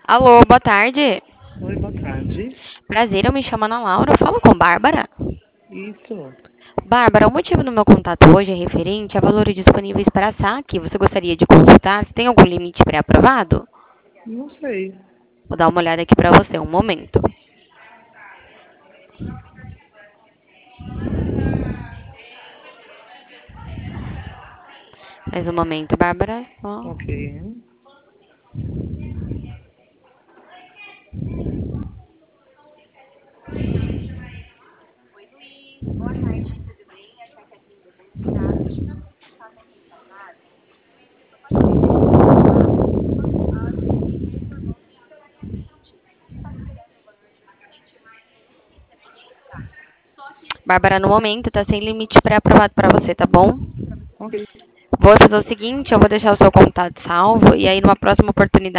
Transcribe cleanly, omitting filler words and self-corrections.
Alô, boa tarde. Oi, boa tarde. Prazer, eu me chamo Ana Laura, eu falo com Bárbara. Isso, Bárbara, o motivo do meu contato hoje é referente a valores disponíveis para saque. Você gostaria de consultar se tem algum limite pré-aprovado? não sei. Vou dar uma olhada aqui para você, um momento. Mais um momento, Bárbara. Só. Ok. Bárbara, no momento tá sem limite pré-aprovado para você, tá bom? Ok. Vou fazer o seguinte, eu vou deixar o seu contato salvo e aí numa próxima oportunidade